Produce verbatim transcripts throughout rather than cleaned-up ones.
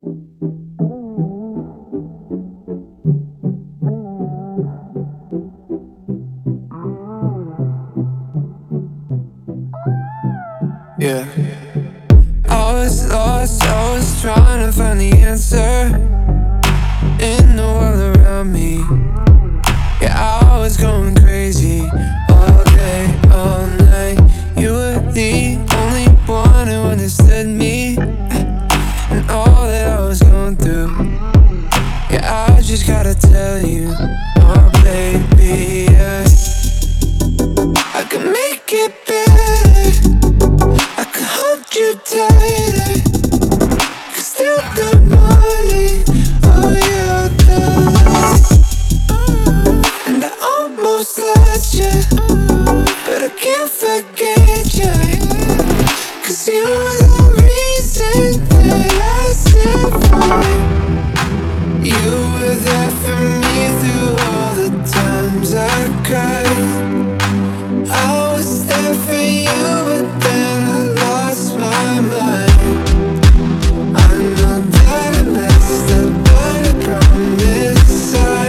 Yeah. I was lost, I was trying to find the answer in the world around me. Yeah, I was going crazy all day, all night. You were the only one who understood me and all that I was going through. Yeah, I just gotta tell you, oh baby, yeah, I can make it better, I can hold you tighter, can still got money, oh yeah, I got. And I almost lost you, but I can't forget you, cause you were the reason that I survived. You were there for me through all the times I cried. I was there for you, but then I lost my mind. I know that I messed up, but I promise I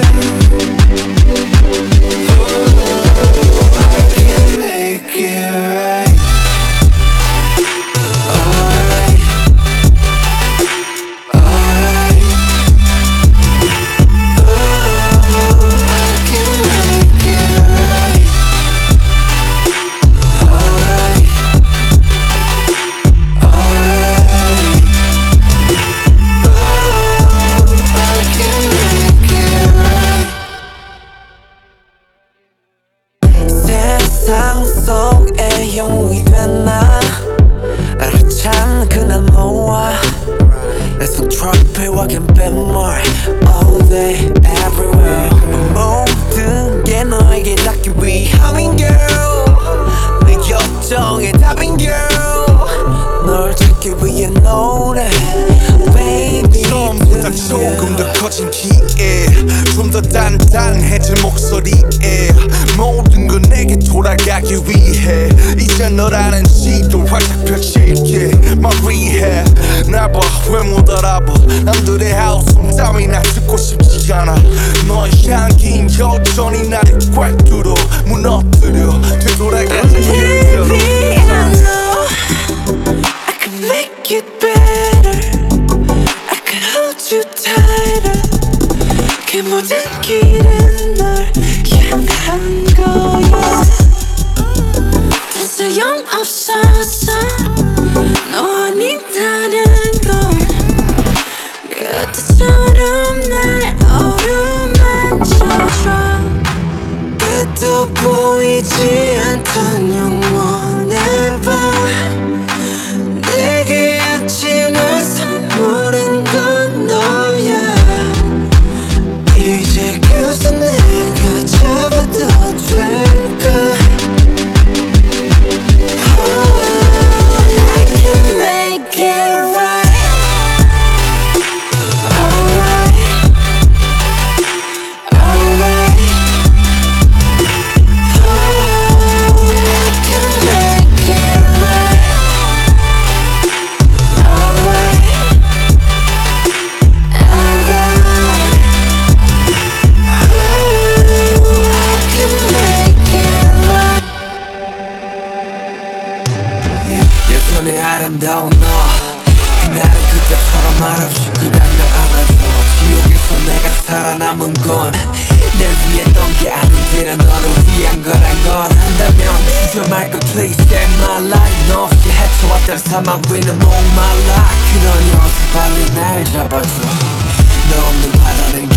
Oh, I can make it right. Alright, alright. Oh, I can make it right. Alright, alright. Oh, I can make it right. 세상 속에 영웅이 된 나 나를 찾는 그날 너와 내 손 트러플 walking back more all day everywhere 모든 게 너에게 닿기 위함인 girl 내 걱정의 답인 girl 널 찾기 위해 노래 baby 처음보다 조금 더 커진 기회 좀 더 단단해진 목소리에 모든 건 내게 돌아가기 위해 이제 너라는 시도 활짝 펼칠게 My rehab 날 봐 왜 못 알아봐 남들의 하우스 땀이나 듣고 싶지 않아 너의 향기인 여전히 나를 꽉 뚫어 무너뜨려 되돌아가지 Baby I know I can make it better I can hold you tighter 그 모든 길은 널 향한 거야 더 소용없었어 너 아니다는 걸 그때처럼 날 어루만져줘 끝도 보이지 않던 영원의 밤 내게 아침을 선물한 건 너야 이제 그새 내가 잡아도 될까 Oh, I can make it right Alright Alright Oh, I can make it right Alright Alright 여전히 아름다운 너 그날은 그때처럼 말없이 네가 날 안아줘 지옥에서 내가 살아남은 건 내 위에 넌 게 아닌지라 너를 위한 거란 걸 한다면 주저 말고 please save my life 너 없이 헤쳐왔던 사막 위는 목말라 그러니 어서 빨리 날 잡아줘 너 없는 바다는